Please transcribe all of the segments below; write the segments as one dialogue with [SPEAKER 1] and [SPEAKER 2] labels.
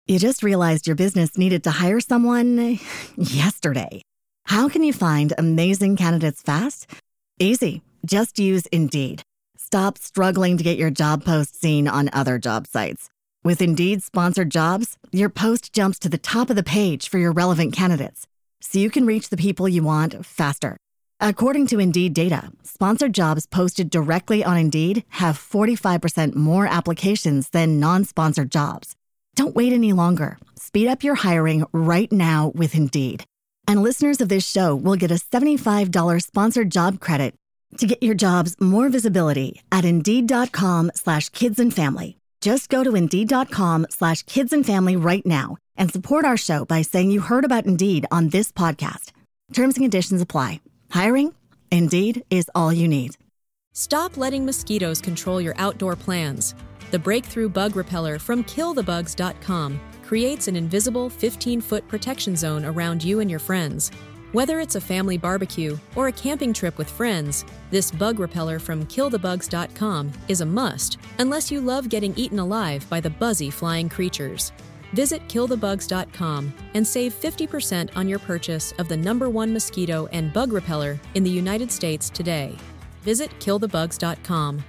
[SPEAKER 1] You just realized your business needed to hire someone yesterday. How can you find amazing candidates fast? Easy. Just use Indeed. Stop struggling to get your job post seen on other job sites. With Indeed sponsored jobs, your post jumps to the top of the page for your relevant candidates, so you can reach the people you want faster. According to Indeed data, sponsored jobs posted directly on Indeed have 45% more applications than non-sponsored jobs. Don't wait any longer. Speed up your hiring right now with Indeed. And listeners of this show will get a $75 sponsored job credit to get your jobs more visibility at Indeed.com/kidsandfamily. Just go to Indeed.com/kidsandfamily right now and support our show by saying you heard about Indeed on this podcast. Terms and conditions apply. Hiring? Indeed is all you need.
[SPEAKER 2] Stop letting mosquitoes control your outdoor plans. The breakthrough bug repeller from KillTheBugs.com creates an invisible 15-foot protection zone around you and your friends. Whether it's a family barbecue or a camping trip with friends, this bug repeller from KillTheBugs.com is a must, unless you love getting eaten alive by the buzzy flying creatures. Visit KillTheBugs.com and save 50% on your purchase of the #1 mosquito and bug repeller in the United States today. Visit KillTheBugs.com.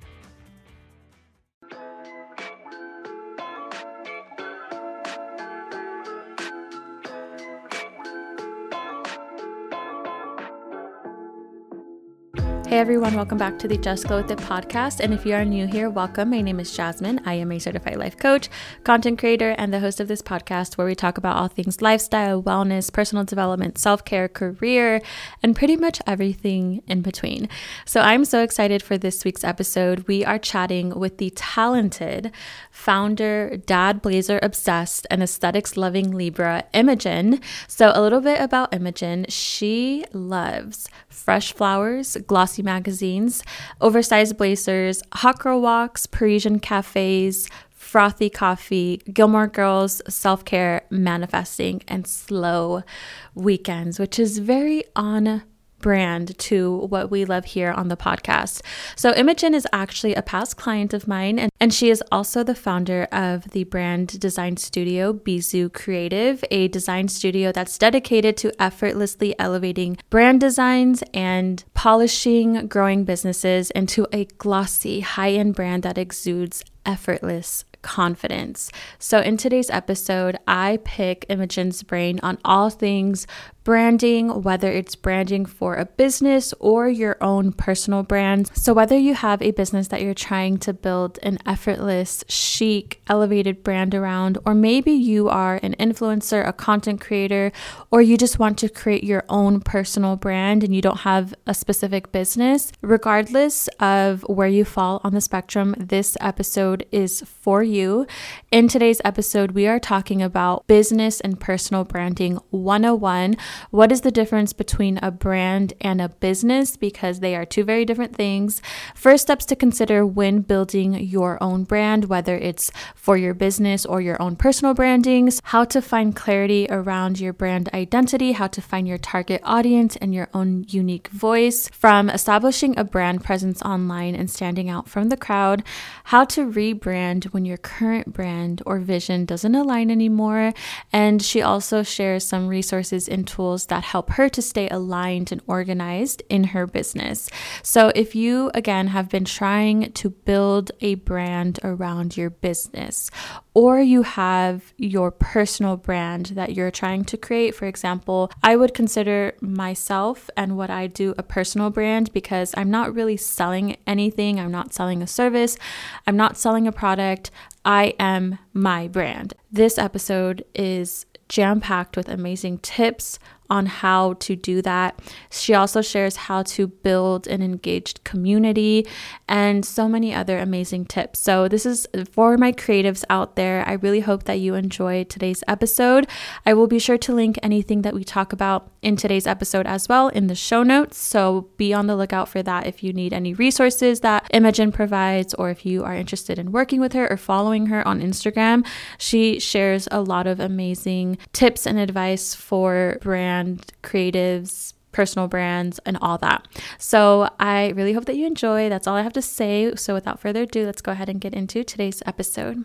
[SPEAKER 3] Hey everyone, welcome back to the Just Go With It podcast. And if you are new here, welcome. My name is Jasmine. I am a certified life coach, content creator, and the host of this podcast where we talk about all things lifestyle, wellness, personal development, self-care, career, and pretty much everything in between. So I'm so excited for this week's episode. We are chatting with the talented founder, dad blazer obsessed, and aesthetics loving Libra, Imogen. So a little bit about Imogen. She loves fresh flowers, glossy magazines, oversized blazers, hot girl walks, Parisian cafes, frothy coffee, Gilmore Girls, self-care, manifesting, and slow weekends, which is very on brand to what we love here on the podcast. So Imogen is actually a past client of mine, and she is also the founder of the brand design studio Bizu Creative, a design studio that's dedicated to effortlessly elevating brand designs and polishing growing businesses into a glossy, high-end brand that exudes effortless confidence. So in today's episode, I pick Imogen's brain on all things branding, whether it's branding for a business or your own personal brand. So whether you have a business that you're trying to build an effortless, chic, elevated brand around, or maybe you are an influencer, a content creator, or you just want to create your own personal brand and you don't have a specific business, regardless of where you fall on the spectrum, this episode is for you. In today's episode, we are talking about business and personal branding 101. What is the difference between a brand and a business? Because they are two very different things. First steps to consider when building your own brand, whether it's for your business or your own personal brandings, how to find clarity around your brand identity, how to find your target audience and your own unique voice, from establishing a brand presence online and standing out from the crowd, how to rebrand when your current brand or vision doesn't align anymore. And she also shares some resources and tools that help her to stay aligned and organized in her business. So if you, again, have been trying to build a brand around your business, or you have your personal brand that you're trying to create, for example, I would consider myself and what I do a personal brand because I'm not really selling anything. I'm not selling a service. I'm not selling a product. I am my brand. This episode is jam-packed with amazing tips on how to do that. She also shares how to build an engaged community and so many other amazing tips. So this is for my creatives out there. I really hope that you enjoy today's episode. I will be sure to link anything that we talk about in today's episode as well in the show notes. So be on the lookout for that if you need any resources that Imogen provides, or if you are interested in working with her or following her on Instagram. She shares a lot of amazing tips and advice for brand creatives, personal brands, and all that. So I really hope that you enjoy. That's all I have to say. So without further ado, let's go ahead and get into today's episode.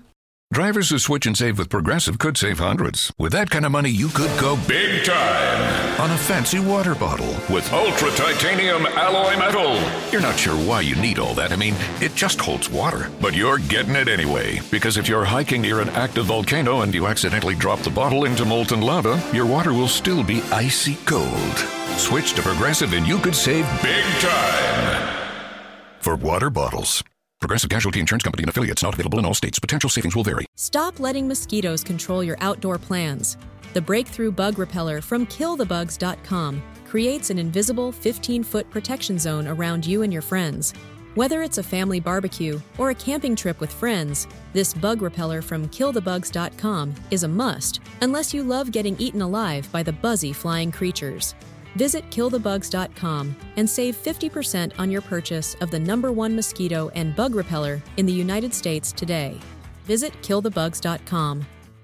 [SPEAKER 4] Drivers who switch and save with Progressive could save hundreds. With that kind of money, you could go big time on a fancy water bottle with ultra titanium alloy metal. You're not sure why you need all that. I mean, it just holds water. But you're getting it anyway. Because if you're hiking near an active volcano and you accidentally drop the bottle into molten lava, your water will still be icy cold. Switch to Progressive and you could save big time for water bottles. Progressive Casualty Insurance Company and affiliates, not available in all states. Potential savings will vary.
[SPEAKER 2] Stop letting mosquitoes control your outdoor plans. The breakthrough bug repeller from killthebugs.com creates an invisible 15-foot protection zone around you and your friends. Whether it's a family barbecue or a camping trip with friends, this bug repeller from killthebugs.com is a must, unless you love getting eaten alive by the buzzy flying creatures. Visit killthebugs.com and save 50% on your purchase of the #1 mosquito and bug repeller in the United States today. Visit killthebugs.com.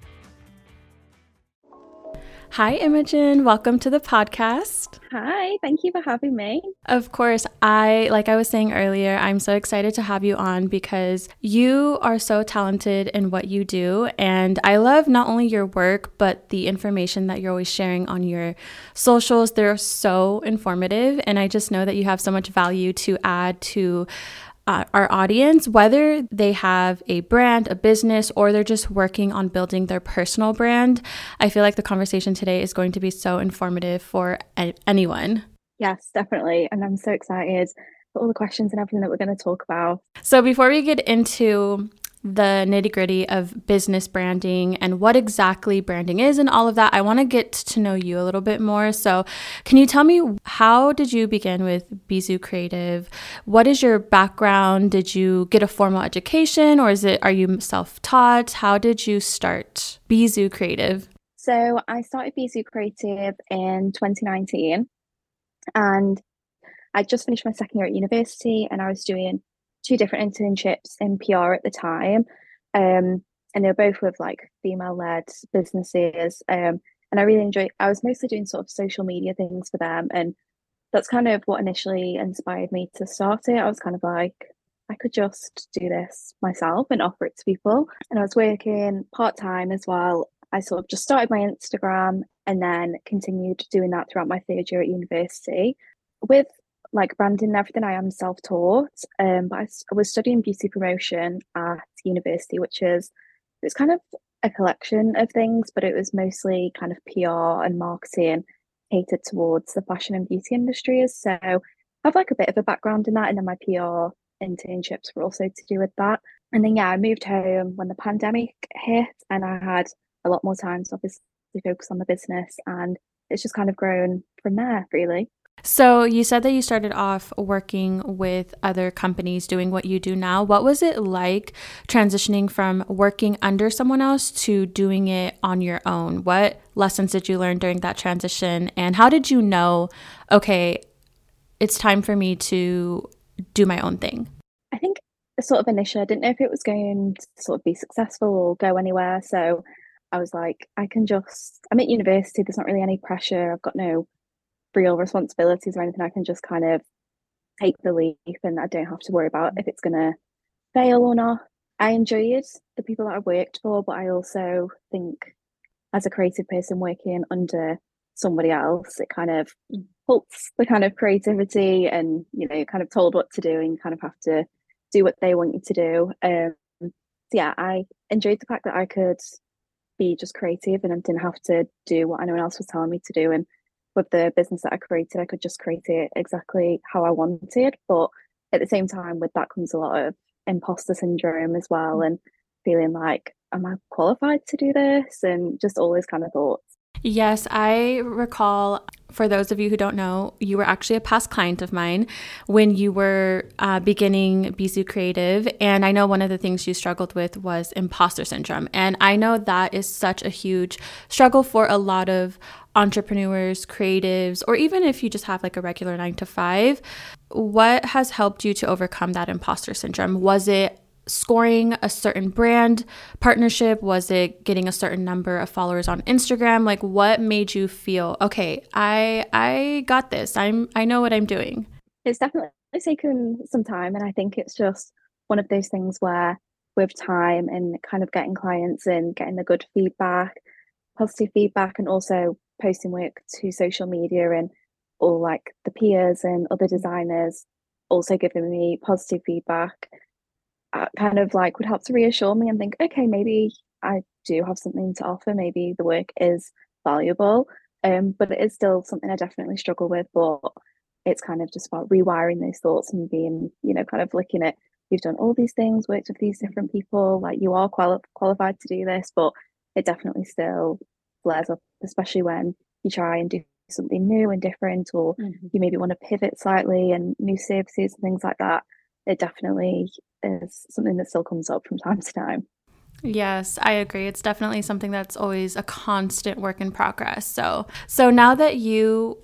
[SPEAKER 3] Hi, Imogen. Welcome to the podcast.
[SPEAKER 5] Hi, thank you for having me.
[SPEAKER 3] Of course, like I was saying earlier, I'm so excited to have you on because you are so talented in what you do. And I love not only your work, but the information that you're always sharing on your socials. They're so informative. And I just know that you have so much value to add to our audience, whether they have a brand, a business, or they're just working on building their personal brand. I feel like the conversation today is going to be so informative for anyone.
[SPEAKER 5] Yes, definitely. And I'm so excited for all the questions and everything that we're going to talk about.
[SPEAKER 3] So before we get into the nitty-gritty of business branding and what exactly branding is and all of that, I want to get to know you a little bit more. So can you tell me, how did you begin with Bizoo Creative? What is your background? Did you get a formal education, or are you self-taught? How did you start Bizoo Creative?
[SPEAKER 5] So I started Bizoo Creative in 2019, and I just finished my second year at university, and I was doing 2 different internships in PR at the time, and they were both with like female-led businesses, and I really enjoyed. I was mostly doing sort of social media things for them, and that's kind of what initially inspired me to start it. I was kind of like, I could just do this myself and offer it to people, and I was working part-time as well. I sort of just started my Instagram and then continued doing that throughout my 3rd year at university. With like branding and everything, I am self-taught, but I was studying beauty promotion at university, it's kind of a collection of things, but it was mostly kind of PR and marketing catered towards the fashion and beauty industries. So I have like a bit of a background in that, and then my PR internships were also to do with that. And then I moved home when the pandemic hit, and I had a lot more time to obviously focus on the business, and it's just kind of grown from there, really.
[SPEAKER 3] So you said that you started off working with other companies doing what you do now. What was it like transitioning from working under someone else to doing it on your own? What lessons did you learn during that transition? And how did you know, okay, it's time for me to do my own thing?
[SPEAKER 5] I think sort of initially, I didn't know if it was going to sort of be successful or go anywhere. So I was like, I'm at university, there's not really any pressure. I've got no real responsibilities or anything. I can just kind of take the leap, and I don't have to worry about if it's going to fail or not. I enjoyed the people that I worked for, but I also think as a creative person working under somebody else, it kind of halts the kind of creativity, and kind of told what to do, and you kind of have to do what they want you to do. So yeah, I enjoyed the fact that I could be just creative and I didn't have to do what anyone else was telling me to do. And with the business that I created, I could just create it exactly how I wanted. But at the same time, with that comes a lot of imposter syndrome as well, and feeling like, am I qualified to do this? And just all those kind of thoughts.
[SPEAKER 3] Yes, I recall, for those of you who don't know, you were actually a past client of mine when you were beginning Bizoo Creative. And I know one of the things you struggled with was imposter syndrome. And I know that is such a huge struggle for a lot of entrepreneurs, creatives, or even if you just have like a regular 9-to-5. What has helped you to overcome that imposter syndrome? Was it scoring a certain brand partnership? Was it getting a certain number of followers on Instagram? Like, what made you feel, okay, I got this. I know what I'm doing?
[SPEAKER 5] It's definitely taken some time, and I think it's just one of those things where with time and kind of getting clients and getting the good feedback, positive feedback, and also posting work to social media and all like the peers and other designers also giving me positive feedback, kind of like would help to reassure me and think, okay, maybe I do have something to offer. Maybe the work is valuable. But it is still something I definitely struggle with. But it's kind of just about rewiring those thoughts and being, kind of looking at you've done all these things, worked with these different people, like you are qualified to do this, but it definitely still flares up, especially when you try and do something new and different, or you maybe want to pivot slightly and new services and things like that. It definitely is something that still comes up from time to time.
[SPEAKER 3] Yes, I agree. It's definitely something that's always a constant work in progress. So now that you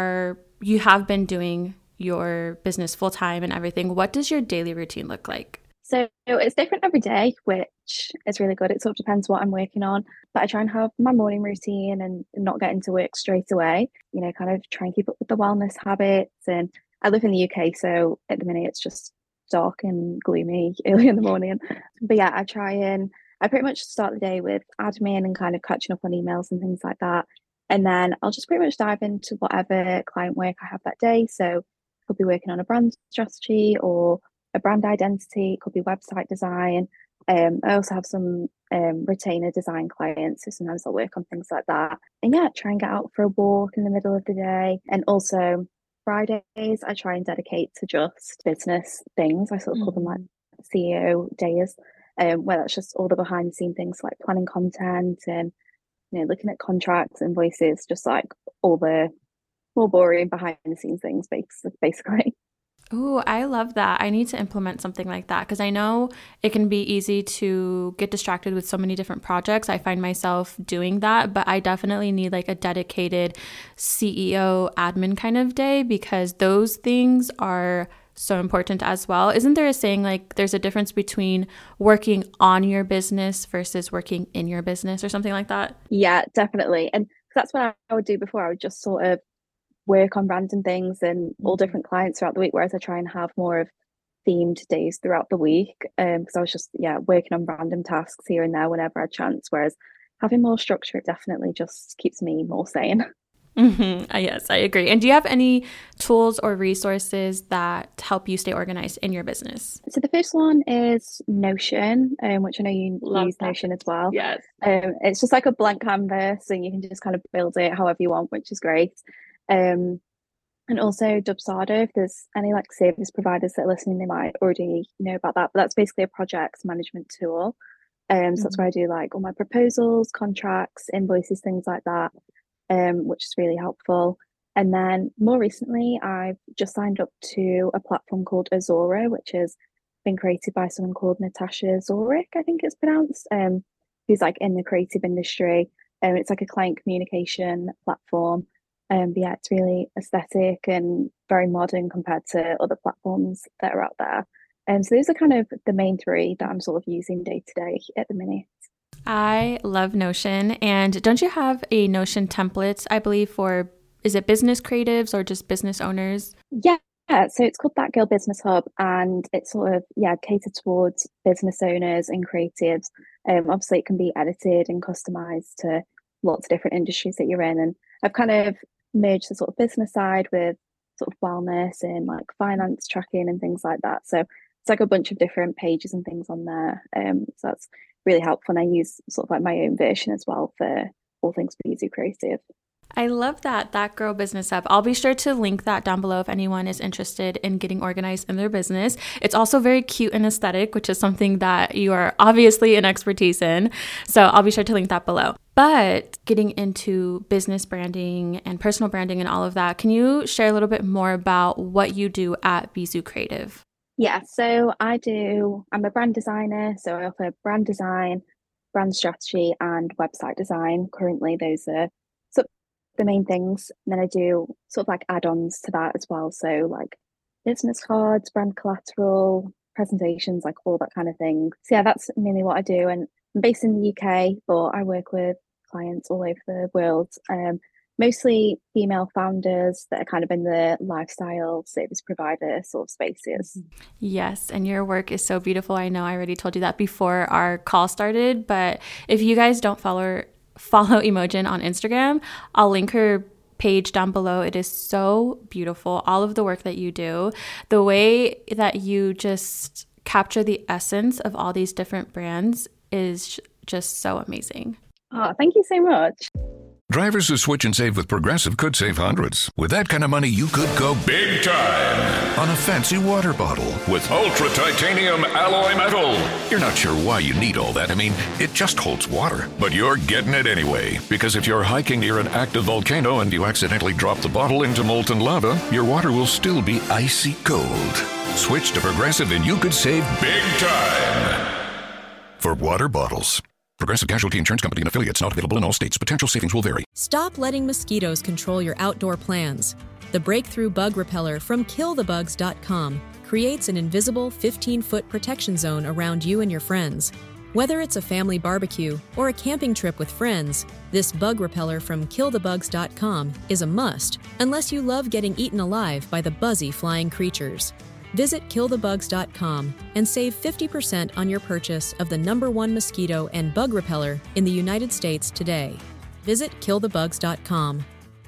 [SPEAKER 3] have been doing your business full time and everything, what does your daily routine look like?
[SPEAKER 5] So it's different every day, which is really good. It sort of depends what I'm working on, but I try and have my morning routine and not get into work straight away, kind of try and keep up with the wellness habits. And I live in the UK, so at the minute it's just dark and gloomy early in the morning. But yeah, I pretty much start the day with admin and kind of catching up on emails and things like that. And then I'll just pretty much dive into whatever client work I have that day. So I'll be working on a brand strategy or a brand identity, it could be website design. I also have some retainer design clients, so sometimes I'll work on things like that. And yeah, try and get out for a walk in the middle of the day. And also Fridays, I try and dedicate to just business things. I sort of call them like CEO days, where that's just all the behind the scene things like planning content and looking at contracts, invoices, just like all the more boring behind the scenes things, basically.
[SPEAKER 3] Ooh, I love that. I need to implement something like that because I know it can be easy to get distracted with so many different projects. I find myself doing that, but I definitely need like a dedicated CEO admin kind of day because those things are so important as well. Isn't there a saying like there's a difference between working on your business versus working in your business or something like that?
[SPEAKER 5] Yeah, definitely. And that's what I would do before. I would just sort of work on random things and all different clients throughout the week, whereas I try and have more of themed days throughout the week. Because I was just working on random tasks here and there whenever I had chance. Whereas having more structure, it definitely just keeps me more sane.
[SPEAKER 3] Yes, I agree. And do you have any tools or resources that help you stay organized in your business?
[SPEAKER 5] So the first one is Notion, which I know you use Notion as well.
[SPEAKER 3] Yes.
[SPEAKER 5] It's just like a blank canvas, and you can just kind of build it however you want, which is great. And also Dubsado, if there's any like service providers that are listening, they might already know about that. But that's basically a project management tool. So that's where I do like all my proposals, contracts, invoices, things like that, which is really helpful. And then more recently, I've just signed up to a platform called Azora, which has been created by someone called Natasha Zoric, I think it's pronounced, who's like in the creative industry. It's like a client communication platform. But yeah, it's really aesthetic and very modern compared to other platforms that are out there. So those are kind of the main three that I'm sort of using day to day at the minute.
[SPEAKER 3] I love Notion. And don't you have a Notion template, I believe, for, is it business creatives or just business owners?
[SPEAKER 5] Yeah. So it's called That Girl Business Hub, and it's sort of catered towards business owners and creatives. Obviously, it can be edited and customized to lots of different industries that you're in, and I've kind of merged the sort of business side with sort of wellness and like finance tracking and things like that. So it's like a bunch of different pages and things on there. So that's really helpful, and I use sort of like my own version as well for all things Be Creative.
[SPEAKER 3] I love that Girl Business Hub. I'll be sure to link that down below if anyone is interested in getting organized in their business. It's also very cute and aesthetic, which is something that you are obviously an expertise in. So I'll be sure to link that below. But getting into business branding and personal branding and all of that, can you share a little bit more about what you do at Bizu Creative?
[SPEAKER 5] Yeah, so I'm a brand designer, so I offer brand design, brand strategy, and website design. Currently, those are sort of the main things. And then I do sort of like add-ons to that as well. So like business cards, brand collateral, presentations, like all that kind of thing. So yeah, that's mainly what I do. And I'm based in the UK, but I work with clients all over the world. mostly female founders that are kind of in the lifestyle service provider sort of spaces.
[SPEAKER 3] Yes, and your work is so beautiful. I know I already told you that before our call started, but if you guys don't follow Imogen on Instagram, I'll link her page down below. It is so beautiful. All of the work that you do, the way that you just capture the essence of all these different brands is just so amazing.
[SPEAKER 5] Oh, thank you so much.
[SPEAKER 4] Drivers who switch and save with Progressive could save hundreds. With that kind of money, you could go big time on a fancy water bottle with ultra titanium alloy metal. You're not sure why you need all that. I mean, it just holds water. But you're getting it anyway. Because if you're hiking near an active volcano and you accidentally drop the bottle into molten lava, your water will still be icy cold. Switch to Progressive and you could save big time. For water bottles. Progressive Casualty Insurance Company and affiliates, not available in all states. Potential savings will vary.
[SPEAKER 2] Stop letting mosquitoes control your outdoor plans. The breakthrough bug repeller from killthebugs.com creates an invisible 15-foot protection zone around you and your friends. Whether it's a family barbecue or a camping trip with friends, this bug repeller from killthebugs.com is a must unless you love getting eaten alive by the buzzy flying creatures. Visit killthebugs.com and save 50% on your purchase of the #1 mosquito and bug repeller in the United States today. Visit killthebugs.com.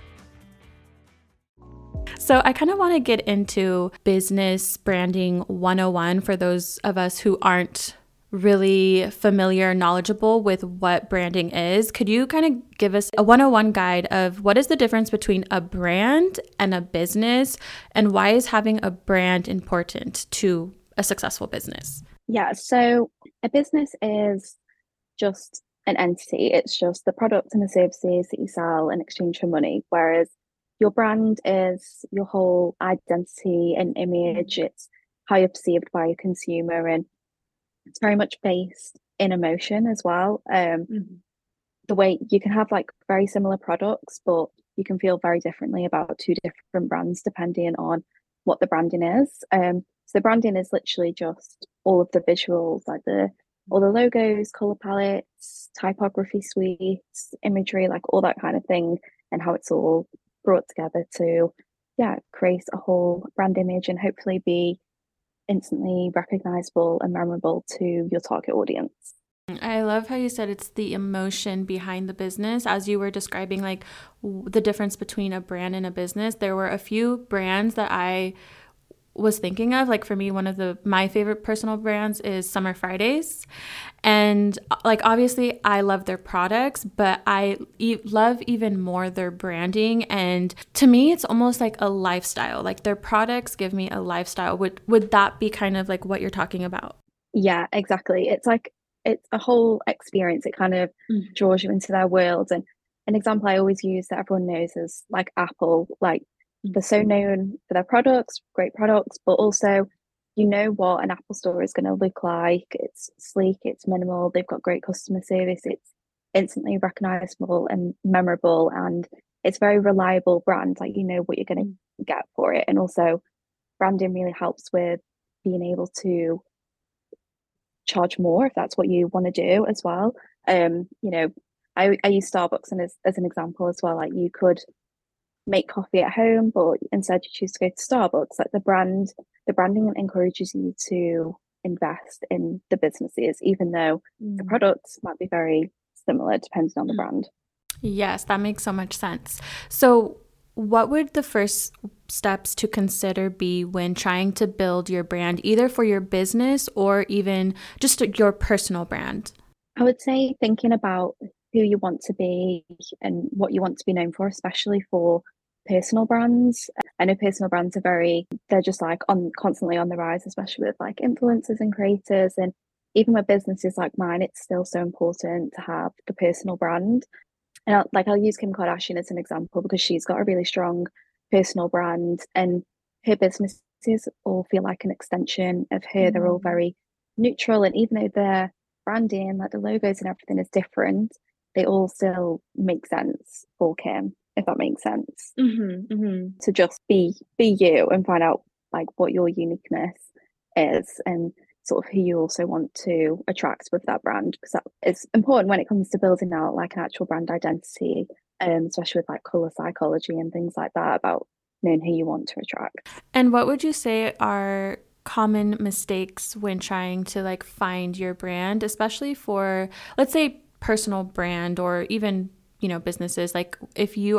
[SPEAKER 3] So I kind of want to get into business branding 101 for those of us who aren't really familiar, knowledgeable with what branding is. Could you kind of give us a 101 guide of what is the difference between a brand and a business, and why is having a brand important to a successful business?
[SPEAKER 5] Yeah, so a business is just an entity. It's just the products and the services that you sell in exchange for money, whereas your brand is your whole identity and image. It's how you're perceived by a consumer, and it's very much based in emotion as well. The way you can have like very similar products, but you can feel very differently about two different brands depending on what the branding is. So the branding is literally just all of the visuals, like all the logos, color palettes, typography suites, imagery, like all that kind of thing, and how it's all brought together to create a whole brand image and hopefully be instantly recognizable and memorable to your target audience.
[SPEAKER 3] I love how you said it's the emotion behind the business. As you were describing like the difference between a brand and a business, there were a few brands that I was thinking of. Like for me, one of my favorite personal brands is Summer Fridays. And like, obviously I love their products, but I love even more their branding. And to me, it's almost like a lifestyle. Like their products give me a lifestyle. Would that be kind of like what you're talking about?
[SPEAKER 5] Yeah, exactly. It's a whole experience. It kind of draws you into their world. And an example I always use that everyone knows is like Apple. Like they're so known for their products, great products, but also you know what an Apple store is going to look like. It's sleek, it's minimal, they've got great customer service, it's instantly recognizable and memorable, and it's very reliable brand. Like you know what you're going to get for it. And also branding really helps with being able to charge more if that's what you want to do as well. You know, I use Starbucks and as an example as well. Like you could make coffee at home, but instead you choose to go to Starbucks. Like the branding encourages you to invest in the businesses, even though the products might be very similar depending on the brand.
[SPEAKER 3] Yes, that makes so much sense. So what would the first steps to consider be when trying to build your brand, either for your business or even just your personal brand?
[SPEAKER 5] I would say thinking about who you want to be and what you want to be known for, especially for personal brands. I know personal brands they're just like constantly on the rise, especially with like influencers and creators. And even with businesses like mine, it's still so important to have the personal brand. And I'll use Kim Kardashian as an example because she's got a really strong personal brand, and her businesses all feel like an extension of her. They're all very neutral, and even though their branding, like the logos and everything is different, they all still make sense for Kim, if that makes sense. To just be you and find out like what your uniqueness is and sort of who you also want to attract with that brand, because that is important when it comes to building out like an actual brand identity especially with like color psychology and things like that, about knowing who you want to attract.
[SPEAKER 3] And what would you say are common mistakes when trying to like find your brand, especially for, let's say, personal brand or even, businesses? Like if you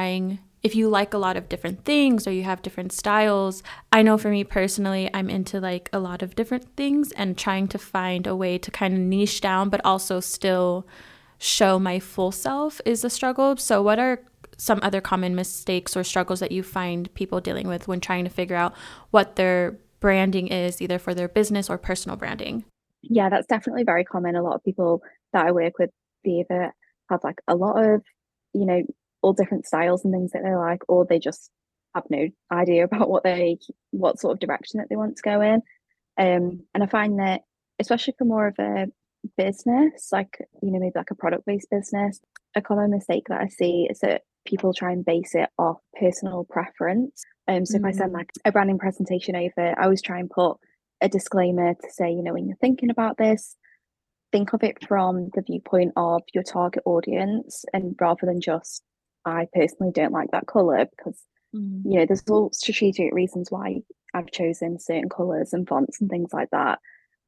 [SPEAKER 3] like a lot of different things or you have different styles. I know for me personally, I'm into like a lot of different things, and trying to find a way to kind of niche down, but also still show my full self is a struggle. So what are some other common mistakes or struggles that you find people dealing with when trying to figure out what their branding is, either for their business or personal branding?
[SPEAKER 5] Yeah, that's definitely very common. A lot of people that I work with, they either have like a lot of, all different styles and things that they like, or they just have no idea about what sort of direction that they want to go in. And I find that, especially for more of a business, like, maybe like a product-based business, a common mistake that I see is that people try and base it off personal preference. So if I send like a branding presentation over, I always try and put a disclaimer to say, when you're thinking about this, think of it from the viewpoint of your target audience, and rather than just, I personally don't like that color, because there's all strategic reasons why I've chosen certain colors and fonts and things like that.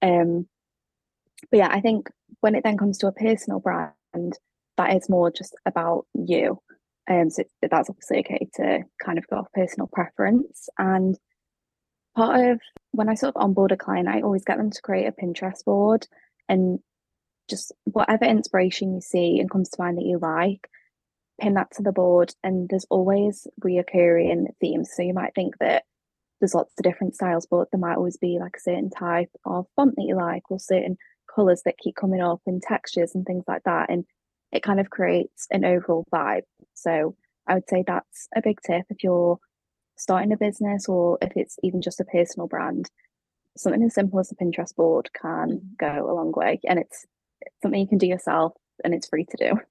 [SPEAKER 5] But yeah, I think when it then comes to a personal brand, that is more just about you. So that's obviously okay to kind of go off personal preference. And part of when I sort of onboard a client, I always get them to create a Pinterest board, and just whatever inspiration you see and comes to mind that you like, pin that to the board. And there's always reoccurring themes. So you might think that there's lots of different styles, but there might always be like a certain type of font that you like, or certain colors that keep coming up, and textures and things like that. And it kind of creates an overall vibe. So I would say that's a big tip if you're starting a business, or if it's even just a personal brand. Something as simple as a Pinterest board can go a long way, and it's something you can do yourself, and it's free to do.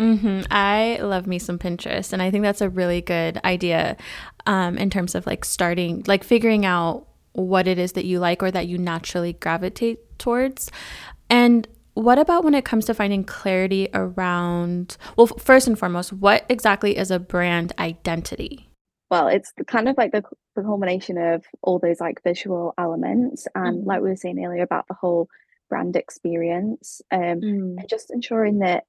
[SPEAKER 3] I love me some Pinterest, and I think that's a really good idea in terms of like starting, like figuring out what it is that you like or that you naturally gravitate towards. And what about when it comes to finding clarity around, well, first and foremost, what exactly is a brand identity?
[SPEAKER 5] Well, it's kind of like the culmination of all those like visual elements, and like we were saying earlier about the whole brand experience, and just ensuring that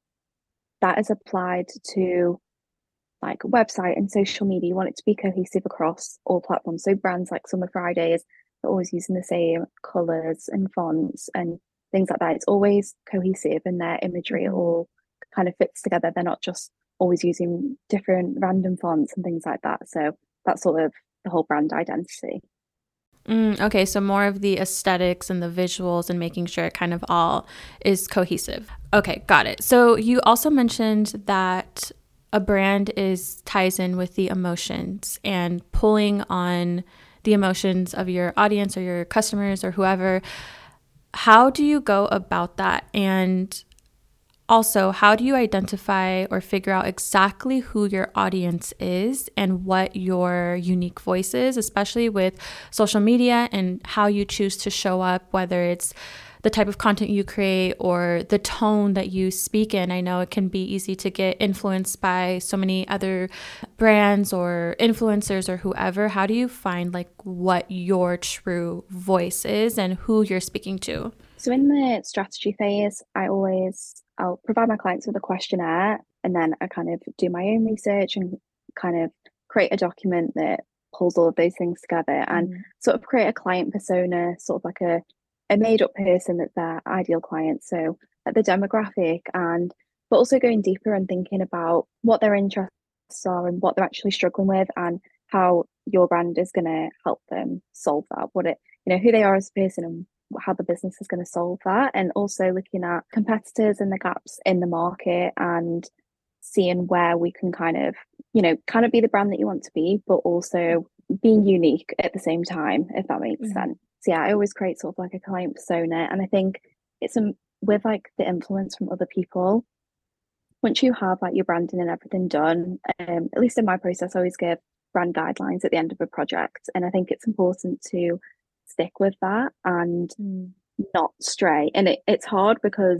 [SPEAKER 5] is applied to like website and social media. You want it to be cohesive across all platforms. So brands like Summer Fridays are always using the same colors and fonts and things like that. It's always cohesive, and their imagery all kind of fits together. They're not just always using different random fonts and things like that. So that's sort of the whole brand identity.
[SPEAKER 3] Okay, so more of the aesthetics and the visuals and making sure it kind of all is cohesive. Okay, got it. So you also mentioned that a brand ties in with the emotions and pulling on the emotions of your audience or your customers or whoever. How do you go about that? And also, how do you identify or figure out exactly who your audience is and what your unique voice is, especially with social media and how you choose to show up, whether it's the type of content you create or the tone that you speak in? I know it can be easy to get influenced by so many other brands or influencers or whoever. How do you find like what your true voice is and who you're speaking to?
[SPEAKER 5] So in the strategy phase, I'll provide my clients with a questionnaire, and then I kind of do my own research and kind of create a document that pulls all of those things together, and sort of create a client persona, sort of like a made up person that's their ideal client. So like the demographic, but also going deeper and thinking about what their interests are and what they're actually struggling with, and how your brand is going to help them solve that, who they are as a person, and how the business is going to solve that. And also looking at competitors and the gaps in the market, and seeing where we can kind of be the brand that you want to be, but also being unique at the same time, if that makes sense. So yeah, I always create sort of like a client persona, and I think it's with like the influence from other people. Once you have like your branding and everything done, at least in my process, I always give brand guidelines at the end of a project, and I think it's important to stick with that and not stray. And it's hard because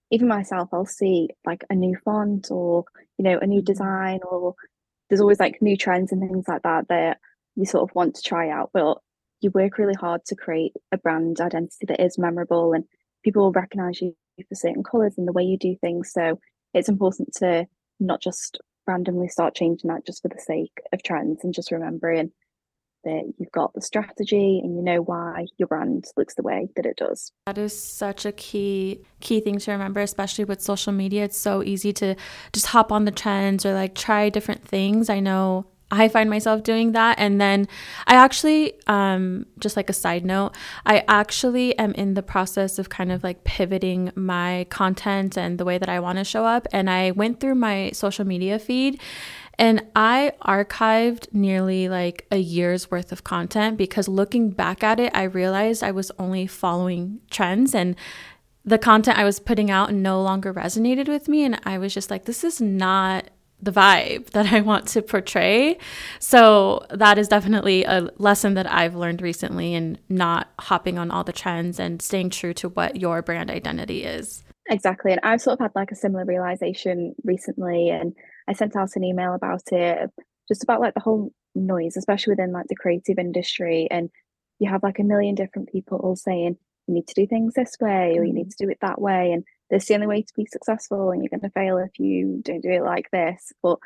[SPEAKER 5] even myself, I'll see like a new font or, a new design, or there's always like new trends and things like that that you sort of want to try out. But you work really hard to create a brand identity that is memorable, and people will recognize you for certain colors and the way you do things. So it's important to not just randomly start changing that just for the sake of trends, and just remembering that you've got the strategy and you know why your brand looks the way that it does.
[SPEAKER 3] That is such a key thing to remember, especially with social media. It's so easy to just hop on the trends or like try different things. I know I find myself doing that. And then I actually, just like a side note, I actually am in the process of kind of like pivoting my content and the way that I want to show up. And I went through my social media feed and I archived nearly like a year's worth of content, because looking back at it, I realized I was only following trends, and the content I was putting out no longer resonated with me. And I was just like, this is not the vibe that I want to portray. So that is definitely a lesson that I've learned recently, in not hopping on all the trends and staying true to what your brand identity is.
[SPEAKER 5] Exactly. And I've sort of had like a similar realization recently, and I sent out an email about it, just about like the whole noise, especially within like the creative industry. And you have like a million different people saying, you need to do things this way, or you need to do it that way. And this is the only way to be successful, and you're going to fail if you don't do it like this. But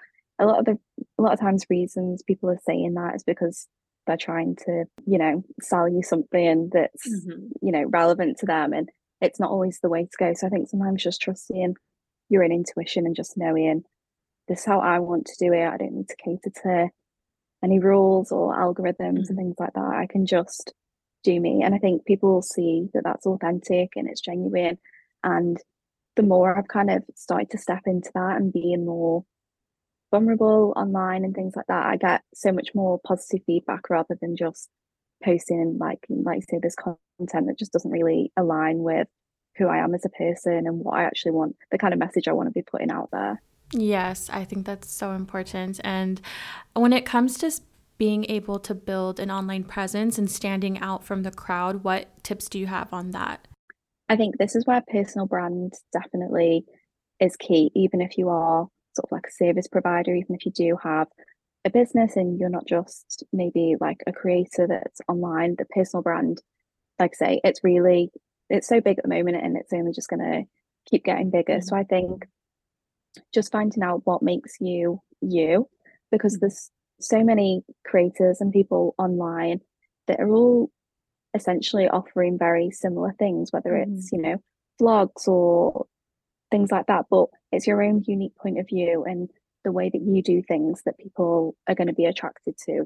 [SPEAKER 5] a lot of times reasons people are saying that is because they're trying to, sell you something that's, relevant to them. And it's not always the way to go. So I think sometimes just trusting your own intuition and just knowing this is how I want to do it. I don't need to cater to any rules or algorithms and things like that. I can just do me. And I think people will see that that's authentic and it's genuine. And the more I've kind of started to step into that and being more vulnerable online and things like that, I get so much more positive feedback rather than just posting like say this content that just doesn't really align with who I am as a person and what I actually want, the kind of message I want to be putting out there.
[SPEAKER 3] Yes, I think that's so important. And when it comes to being able to build an online presence and standing out from the crowd, what tips do you have on that?
[SPEAKER 5] I think this is where personal brand definitely is key, even if you are sort of like a service provider, even if you do have a business and you're not just maybe like a creator that's online. The personal brand, like I say, it's so big at the moment, and it's only just going to keep getting bigger. So I think just finding out what makes you you, because there's so many creators and people online that are all essentially offering very similar things, whether it's vlogs or things like that, but it's your own unique point of view and the way that you do things that people are going to be attracted to.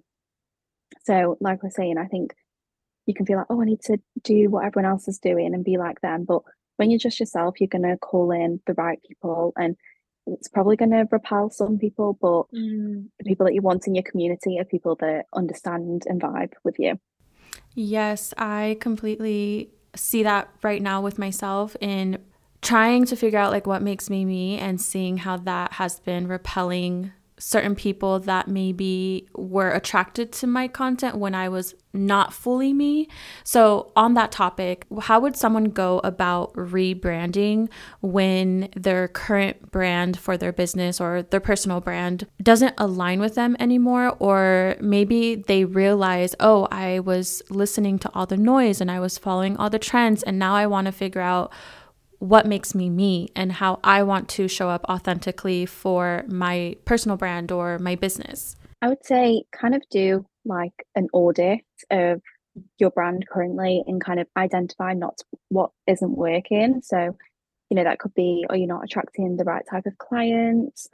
[SPEAKER 5] So like I was saying, I think you can feel like, oh, I need to do what everyone else is doing and be like them, but when you're just yourself, you're going to call in the right people, and it's probably going to repel some people, but the people that you want in your community are people that understand and vibe with you.
[SPEAKER 3] Yes, I completely see that right now with myself in trying to figure out like what makes me me, and seeing how that has been repelling certain people that maybe were attracted to my content when I was not fully me. So on that topic, how would someone go about rebranding when their current brand for their business or their personal brand doesn't align with them anymore? Or maybe they realize, oh, I was listening to all the noise and I was following all the trends, and now I want to figure out what makes me me and how I want to show up authentically for my personal brand or my business.
[SPEAKER 5] I would say kind of do like an audit of your brand currently and kind of identify not what isn't working. So, that could be, are you not attracting the right type of clients?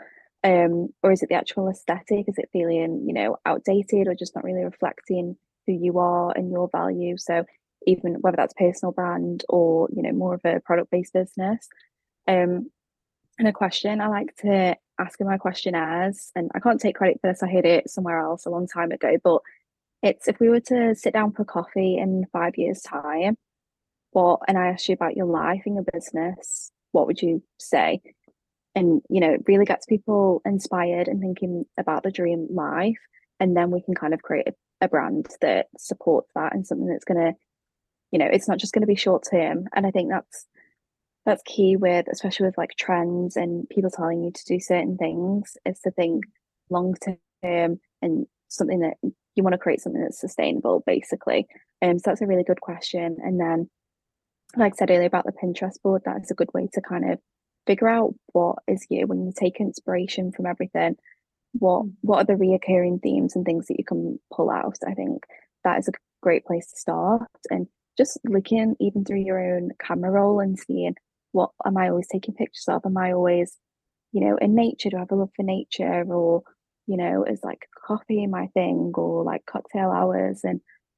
[SPEAKER 5] Or is it the actual aesthetic? Is it feeling, outdated or just not really reflecting who you are and your value? So even whether that's personal brand or, more of a product-based business. And a question I like to ask in my questionnaires, and I can't take credit for this, I heard it somewhere else a long time ago, but it's, if we were to sit down for coffee in 5 years' time, and I asked you about your life and your business, what would you say? And, it really gets people inspired and thinking about the dream life. And then we can kind of create a brand that supports that, and something that's going to, it's not just going to be short term. And I think that's that's key with, especially with like trends and people telling you to do certain things, is to think long term and something that you want to create something that's sustainable, basically. So that's a really good question. And then, like I said earlier about the Pinterest board, that is a good way to kind of figure out what is you when you take inspiration from everything. What are the reoccurring themes and things that you can pull out? I think that is a great place to start. And just looking even through your own camera roll and seeing, what am I always taking pictures of? Am I always, in nature? Do I have a love for nature? Or, is like coffee my thing, or like cocktail hours? And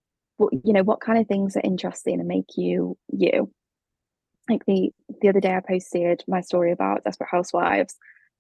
[SPEAKER 5] what kind of things are interesting and make you you? Like the other day I posted my story about Desperate Housewives.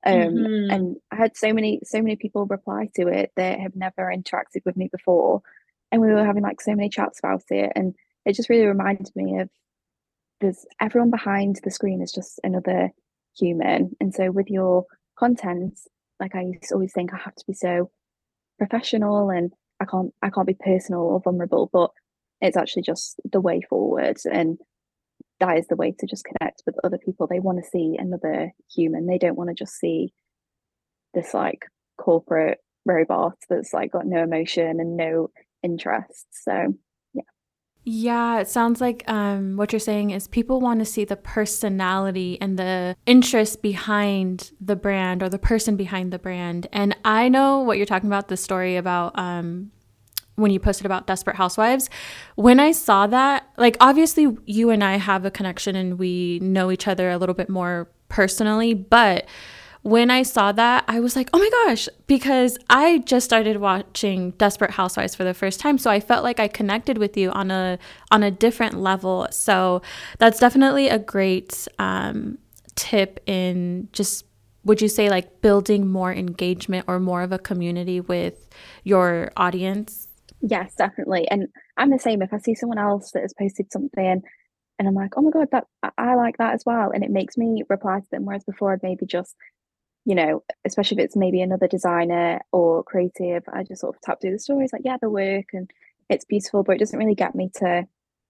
[SPEAKER 5] And I had so many people reply to it that have never interacted with me before. And we were having like so many chats about it. And it just really reminded me of, there's everyone behind the screen is just another human. And so with your content, like I used to always think I have to be so professional and I can't be personal or vulnerable, but it's actually just the way forward. And that is the way to just connect with other people. They want to see another human. They don't want to just see this like corporate robot that's like got no emotion and no interest. So yeah.
[SPEAKER 3] Yeah, it sounds like what you're saying is people want to see the personality and the interest behind the brand or the person behind the brand. And I know what you're talking about, the story about when you posted about Desperate Housewives. When I saw that, like obviously you and I have a connection and we know each other a little bit more personally, but when I saw that, I was like, oh my gosh, because I just started watching Desperate Housewives for the first time. So I felt like I connected with you on a different level. So that's definitely a great tip in just, would you say, like building more engagement or more of a community with your audience?
[SPEAKER 5] Yes, definitely. And I'm the same. If I see someone else that has posted something and I'm like, oh my God, that I like that as well. And it makes me reply to them. Whereas before I'd maybe just, especially if it's maybe another designer or creative, I just sort of tap through the stories like, yeah, the work and it's beautiful, but it doesn't really get me to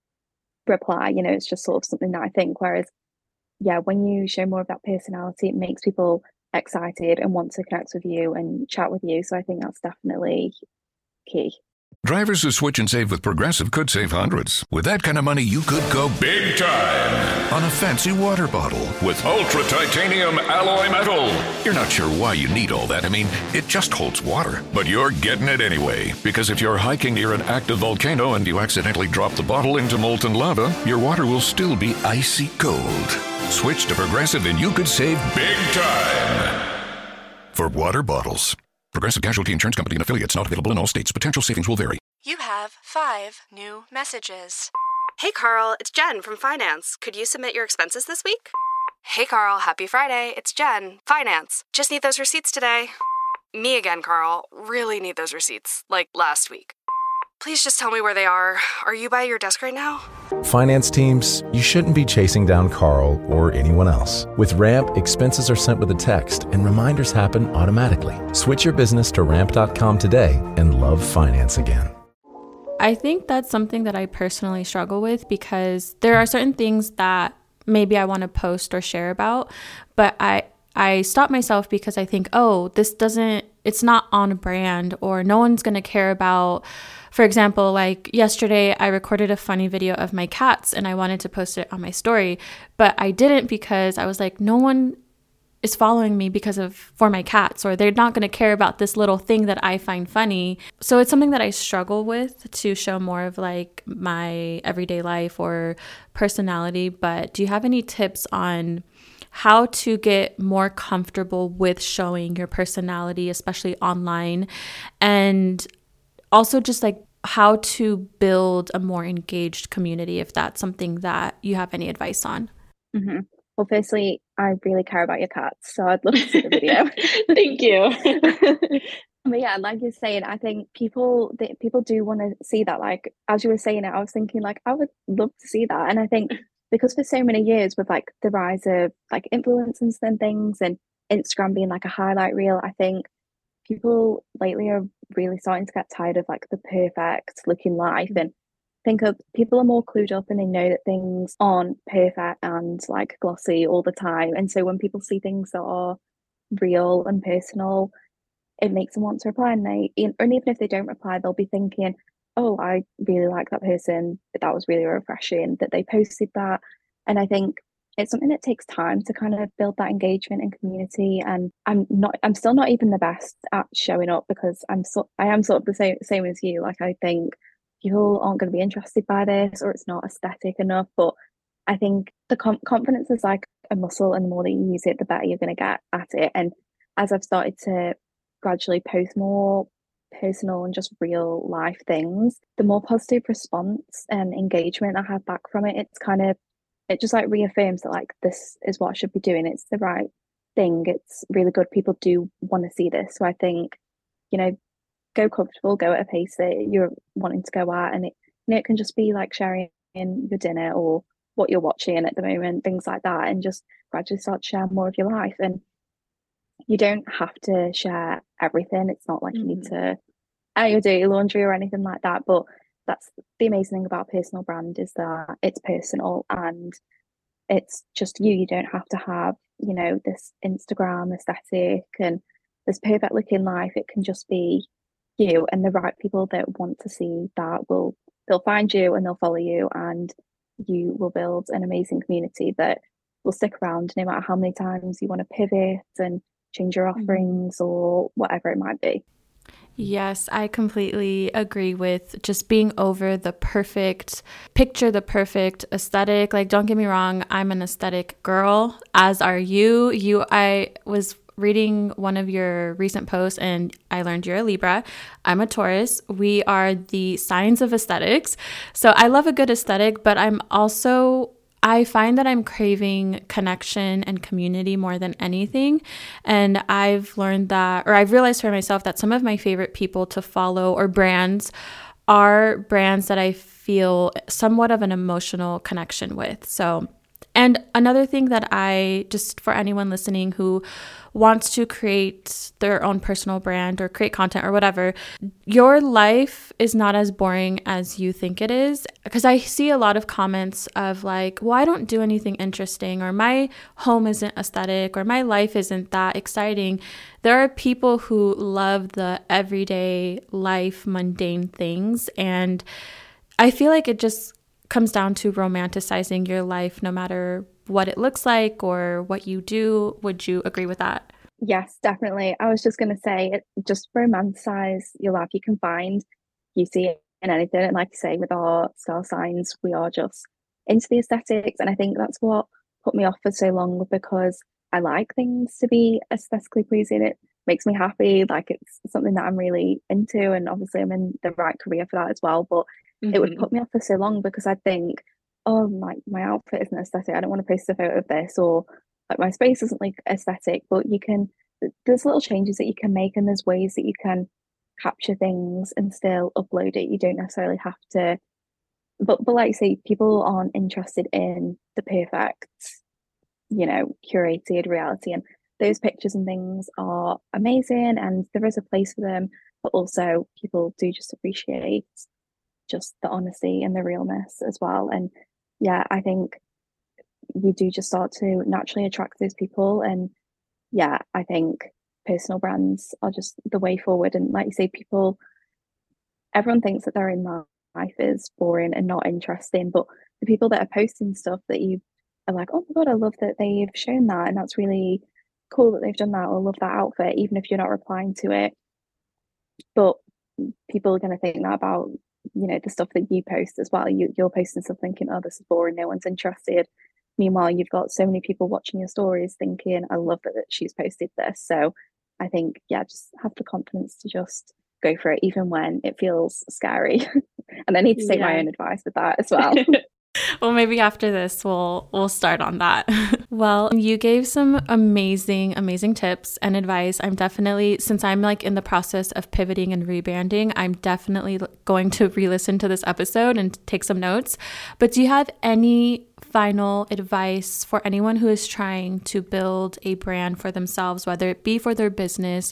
[SPEAKER 5] reply. It's just sort of something that I think. Whereas, yeah, when you show more of that personality, it makes people excited and want to connect with you and chat with you. So I think that's definitely key.
[SPEAKER 4] Drivers who switch and save with Progressive could save hundreds. With that kind of money, you could go big time on a fancy water bottle with ultra titanium alloy metal. You're not sure why you need all that. I mean, it just holds water. But you're getting it anyway. Because if you're hiking near an active volcano and you accidentally drop the bottle into molten lava, your water will still be icy cold. Switch to Progressive and you could save big time. For water bottles. Progressive Casualty Insurance Company and affiliates, not available in all states. Potential savings will vary.
[SPEAKER 6] You have 5 new messages. Hey Carl, it's Jen from Finance. Could you submit your expenses this week? Hey Carl, happy Friday. It's Jen, Finance. Just need those receipts today. Me again, Carl. Really need those receipts, like last week. Please just tell me where they are. Are you by your desk right now?
[SPEAKER 7] Finance teams, you shouldn't be chasing down Carl or anyone else. With Ramp, expenses are sent with a text and reminders happen automatically. Switch your business to ramp.com today and love finance again.
[SPEAKER 3] I think that's something that I personally struggle with because there are certain things that maybe I want to post or share about, but I stop myself because I think, oh, it's not on brand or no one's going to care about. For example, like yesterday, I recorded a funny video of my cats and I wanted to post it on my story, but I didn't because I was like, no one is following me for my cats, or they're not going to care about this little thing that I find funny. So it's something that I struggle with to show more of like my everyday life or personality. But do you have any tips on how to get more comfortable with showing your personality, especially online, and also just like how to build a more engaged community, if that's something that you have any advice on?
[SPEAKER 5] Mm-hmm. Well, firstly, I really care about your cats, so I'd love to see the video.
[SPEAKER 3] Thank you.
[SPEAKER 5] But yeah, like you're saying, I think people do want to see that. Like as you were saying it, I was thinking like I would love to see that. And I think because for so many years with like the rise of like influencers and things and Instagram being like a highlight reel, I think people lately are really starting to get tired of like the perfect looking life. And think of people are more clued up and they know that things aren't perfect and like glossy all the time. And so when people see things that are real and personal, it makes them want to reply. And even if they don't reply, they'll be thinking, oh, I really like that person. That was really refreshing that they posted that. And I think it's something that takes time to kind of build that engagement and community. And I'm still not even the best at showing up, because I am sort of the same as you. Like, I think people aren't going to be interested by this, or it's not aesthetic enough. But I think the confidence is like a muscle, and the more that you use it, the better you're going to get at it. And as I've started to gradually post more personal and just real life things, the more positive response and engagement I have back from it, it just like reaffirms that like this is what I should be doing. It's the right thing. It's really good. People do want to see this. So I think, go comfortable, go at a pace that you're wanting to go at, and it can just be like sharing your dinner or what you're watching at the moment, things like that, and just gradually start to share more of your life. And you don't have to share everything. It's not like you need to do your laundry or anything like that. But that's the amazing thing about personal brand, is that it's personal and it's just you. You don't have to have, this Instagram aesthetic and this perfect looking life. It can just be you, and the right people that want to see that they'll find you and they'll follow you, and you will build an amazing community that will stick around no matter how many times you want to pivot and change your offerings or whatever it might be.
[SPEAKER 3] Yes, I completely agree with just being over the perfect picture, the perfect aesthetic. Like, don't get me wrong, I'm an aesthetic girl, as are you. I was reading one of your recent posts and I learned you're a Libra. I'm a Taurus. We are the signs of aesthetics. So I love a good aesthetic, but I find that I'm craving connection and community more than anything. And I've learned that, or I've realized for myself, that some of my favorite people to follow or brands are brands that I feel somewhat of an emotional connection with. So, and another thing that just for anyone listening who wants to create their own personal brand or create content or whatever, your life is not as boring as you think it is. Because I see a lot of comments of like, well, I don't do anything interesting, or my home isn't aesthetic, or my life isn't that exciting. There are people who love the everyday life, mundane things. And I feel like it just comes down to romanticizing your life, no matter what it looks like or what you do. Would you agree with that?
[SPEAKER 5] Yes, definitely. I was just going to say, just romanticize your life. You can find beauty in anything. And like you say, with our star signs, we are just into the aesthetics. And I think that's what put me off for so long, because I like things to be aesthetically pleasing. It makes me happy. Like, it's something that I'm really into. And obviously I'm in the right career for that as well. But it would put me off for so long, because I think, oh, my outfit isn't aesthetic. I don't want to post a photo of this, or like my space isn't like aesthetic. But there's little changes that you can make, and there's ways that you can capture things and still upload it. You don't necessarily have to, but like you say, people aren't interested in the perfect, curated reality. And those pictures and things are amazing, and there is a place for them. But also, people do just appreciate just the honesty and the realness as well. And yeah, I think you do just start to naturally attract those people. And yeah, I think personal brands are just the way forward. And like you say, everyone thinks that their own life is boring and not interesting, but the people that are posting stuff that you are like, oh my God, I love that they've shown that, and that's really cool that they've done that, or love that outfit, even if you're not replying to it. But people are going to think that about the stuff that you post as well. You're posting stuff thinking, oh, this is boring, no one's interested. Meanwhile, you've got so many people watching your stories thinking, I love that she's posted this. So I think, just have the confidence to just go for it, even when it feels scary. And I need to take my own advice with that as well.
[SPEAKER 3] Well, maybe after this, we'll start on that. Well, you gave some amazing tips and advice. I'm definitely, since I'm like in the process of pivoting and rebranding, I'm definitely going to re-listen to this episode and take some notes. But do you have any final advice for anyone who is trying to build a brand for themselves, whether it be for their business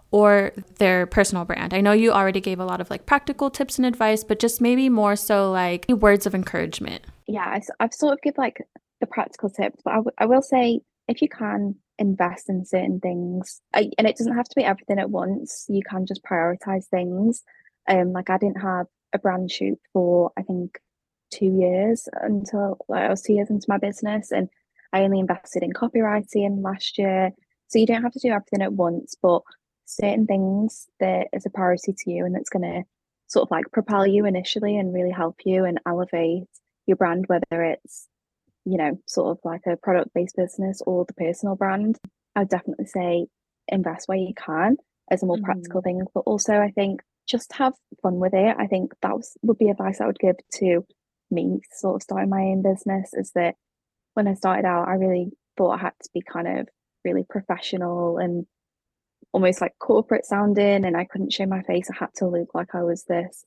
[SPEAKER 3] or their personal brand? I know you already gave a lot of like practical tips and advice, but just maybe more so like words of encouragement.
[SPEAKER 5] Yeah, I've sort of give like the practical tips, but I will say if you can invest in certain things, and it doesn't have to be everything at once, you can just prioritize things. Like I didn't have a brand shoot for I think 2 years until like, I was 2 years into my business, and I only invested in copywriting last year. So you don't have to do everything at once, but certain things that is a priority to you and that's going to sort of like propel you initially and really help you and elevate your brand, whether it's, you know, sort of like a product-based business or the personal brand. I'd definitely say invest where you can as a more practical thing, but also I think just have fun with it. I think would be advice I would give to me sort of starting my own business, is that when I started out, I really thought I had to be kind of really professional and almost like corporate sounding, and I couldn't show my face. I had to look like I was this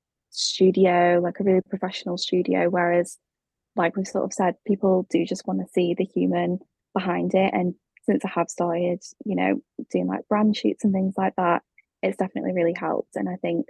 [SPEAKER 5] studio, like a really professional studio. Whereas, like we've sort of said, people do just want to see the human behind it. And since I have started, you know, doing like brand shoots and things like that, it's definitely really helped. And I think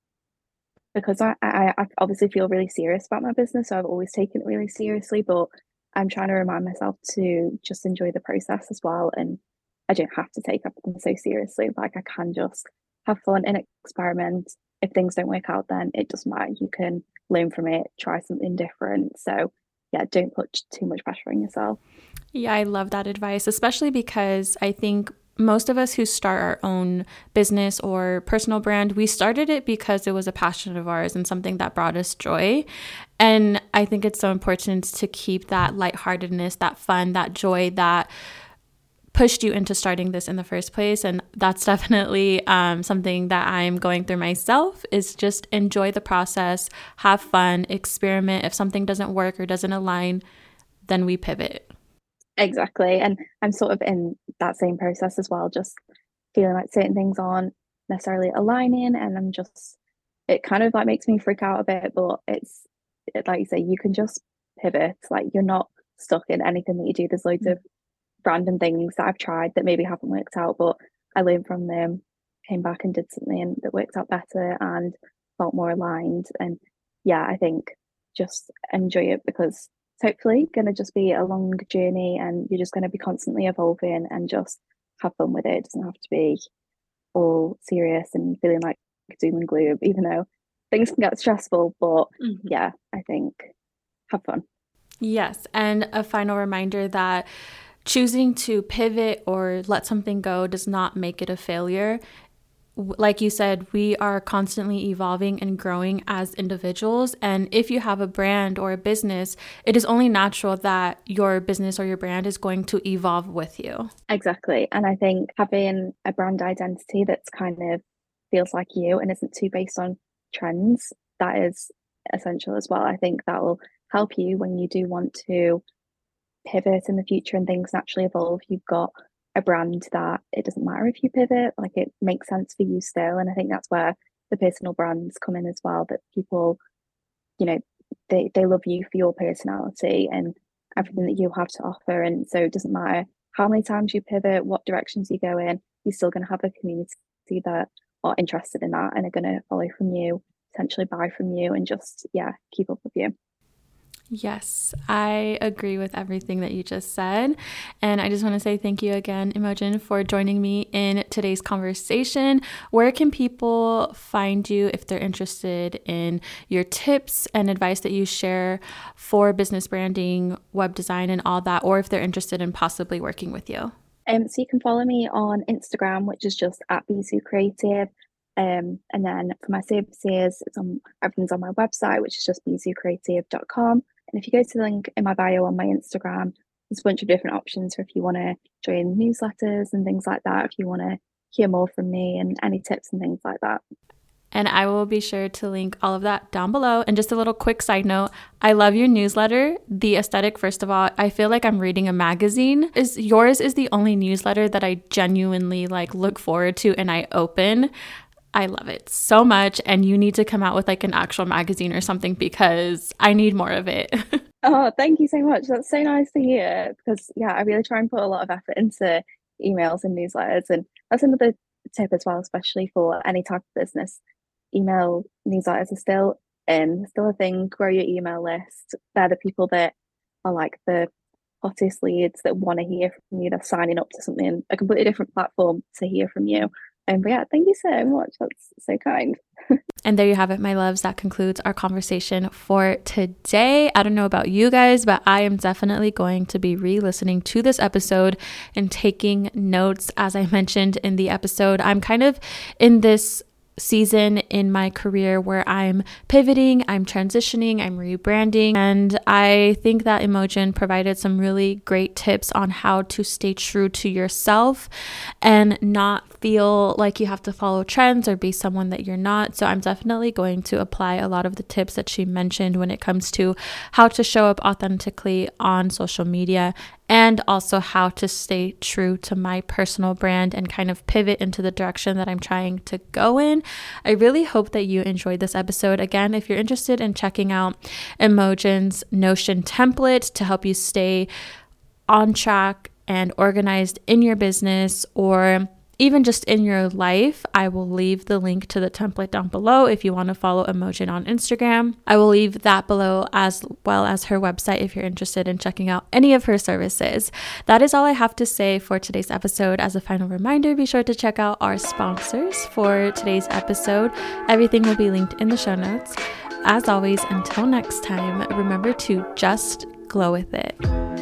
[SPEAKER 5] because I obviously feel really serious about my business, so I've always taken it really seriously, but I'm trying to remind myself to just enjoy the process as well. And I don't have to take everything so seriously. Like I can just have fun and experiment. If things don't work out, then it doesn't matter. You can learn from it, try something different. So yeah, don't put too much pressure on yourself.
[SPEAKER 3] Yeah, I love that advice, especially because I think most of us who start our own business or personal brand, we started it because it was a passion of ours and something that brought us joy. And I think it's so important to keep that lightheartedness, that fun, that joy that pushed you into starting this in the first place. And that's definitely something that I'm going through myself, is just enjoy the process, have fun, experiment. If something doesn't work or doesn't align, then we pivot.
[SPEAKER 5] Exactly. And I'm sort of in that same process as well, just feeling like certain things aren't necessarily aligning, and it kind of like makes me freak out a bit, but like you say, you can just pivot. Like you're not stuck in anything that you do. There's loads of random things that I've tried that maybe haven't worked out, but I learned from them, came back and did something that worked out better and felt more aligned. And yeah, I think just enjoy it, because it's hopefully going to just be a long journey and you're just going to be constantly evolving, and just have fun with it. It doesn't have to be all serious and feeling like doom and gloom, even though things can get stressful. But yeah, I think have fun.
[SPEAKER 3] Yes. And a final reminder that choosing to pivot or let something go does not make it a failure. Like you said, we are constantly evolving and growing as individuals. And if you have a brand or a business, it is only natural that your business or your brand is going to evolve with you.
[SPEAKER 5] Exactly. And I think having a brand identity that's kind of feels like you and isn't too based on trends, that is essential as well. I think that will help you when you do want to pivot in the future and things naturally evolve. You've got a brand that it doesn't matter if you pivot, like it makes sense for you still. And I think that's where the personal brands come in as well, that people, you know, they love you for your personality and everything that you have to offer. And so it doesn't matter how many times you pivot, what directions you go in, you're still going to have a community that are interested in that and are going to follow from you, potentially buy from you, and just keep up with you.
[SPEAKER 3] Yes, I agree with everything that you just said. And I just want to say thank you again, Imogen, for joining me in today's conversation. Where can people find you if they're interested in your tips and advice that you share for business branding, web design, and all that, or if they're interested in possibly working with you?
[SPEAKER 5] So you can follow me on Instagram, which is just @BeZooCreative. And then for my services, everything's on my website, which is just bezooCreative.com. And if you go to the link in my bio on my Instagram, there's a bunch of different options for if you want to join newsletters and things like that, if you want to hear more from me and any tips and things like that.
[SPEAKER 3] And I will be sure to link all of that down below. And just a little quick side note, I love your newsletter. The aesthetic, first of all, I feel like I'm reading a magazine. Yours is the only newsletter that I genuinely look forward to and I open. I love it so much, and you need to come out with an actual magazine or something, because I need more of it.
[SPEAKER 5] Oh, thank you so much. That's so nice to hear, because I really try and put a lot of effort into emails and newsletters, and that's another tip as well, especially for any type of business. Email newsletters are still a thing. Grow your email list. They're the people that are like the hottest leads that want to hear from you. They're signing up to something, a completely different platform to hear from you. But yeah, thank you so much. That's so kind.
[SPEAKER 3] And there you have it, my loves. That concludes our conversation for today. I don't know about you guys, but I am definitely going to be re-listening to this episode and taking notes. As I mentioned in the episode, I'm kind of in this season in my career where I'm pivoting, I'm transitioning, I'm rebranding, and I think that Imogen provided some really great tips on how to stay true to yourself and not feel like you have to follow trends or be someone that you're not. So I'm definitely going to apply a lot of the tips that she mentioned when it comes to how to show up authentically on social media, and also how to stay true to my personal brand and kind of pivot into the direction that I'm trying to go in. I really hope that you enjoyed this episode. Again, if you're interested in checking out Imogen's Notion template to help you stay on track and organized in your business, or even just in your life, I will leave the link to the template down below if you want to follow Imogen on Instagram. I will leave that below, as well as her website if you're interested in checking out any of her services. That is all I have to say for today's episode. As a final reminder, be sure to check out our sponsors for today's episode. Everything will be linked in the show notes. As always, until next time, remember to just glow with it.